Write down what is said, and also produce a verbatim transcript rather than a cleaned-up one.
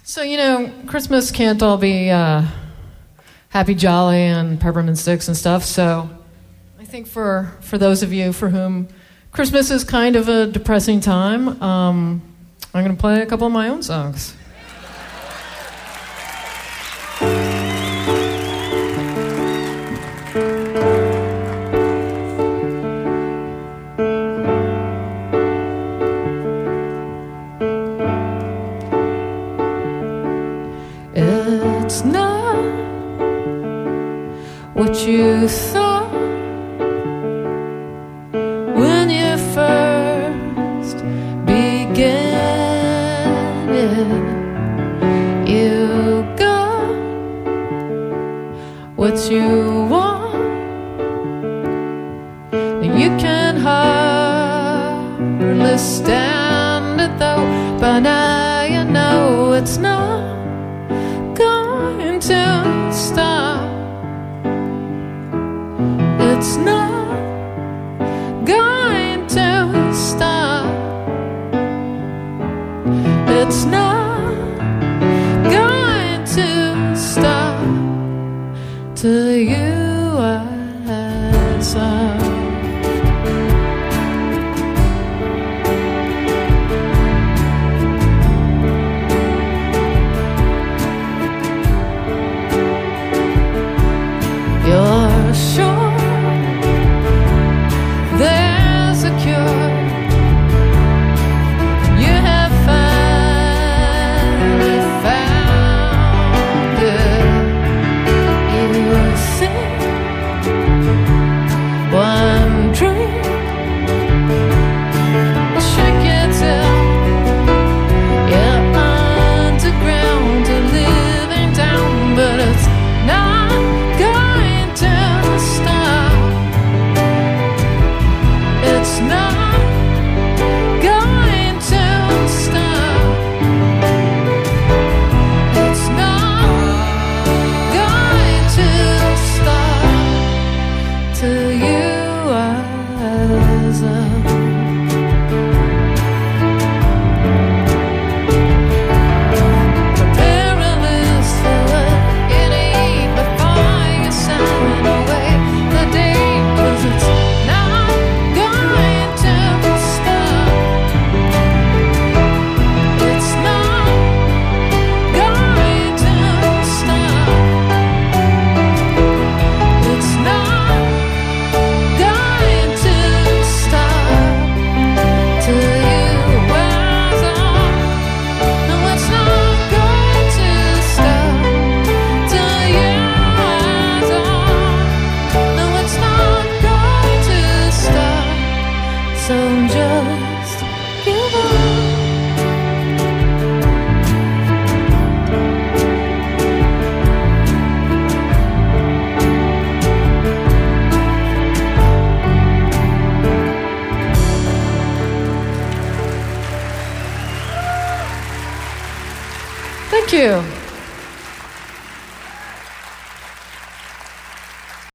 So, you know, Christmas can't all be uh, happy, jolly, and peppermint sticks and stuff. So I think for, for those of you for whom Christmas is kind of a depressing time, um, I'm going to play a couple of my own songs. It's not what you thought when you first began it. You got what you want, you can hardly stand it though. By now you know it's not going to stop. It's not going to stop. It's not going to stop till you eyes up. You're sure there's a cure. You have finally found it. You think one drink will shake your tail. You're underground to living down, but it's not going to stop. It's not going to stop. It's not going to stop till you eyes up. Prepare a list for what you need before you sign away the date, 'cause it's not going to stop. It's not going to stop. It's not going to stop till you rise up. No, it's not going to stop till you rise up. No, it's not going to stop. So just give up. Thank you.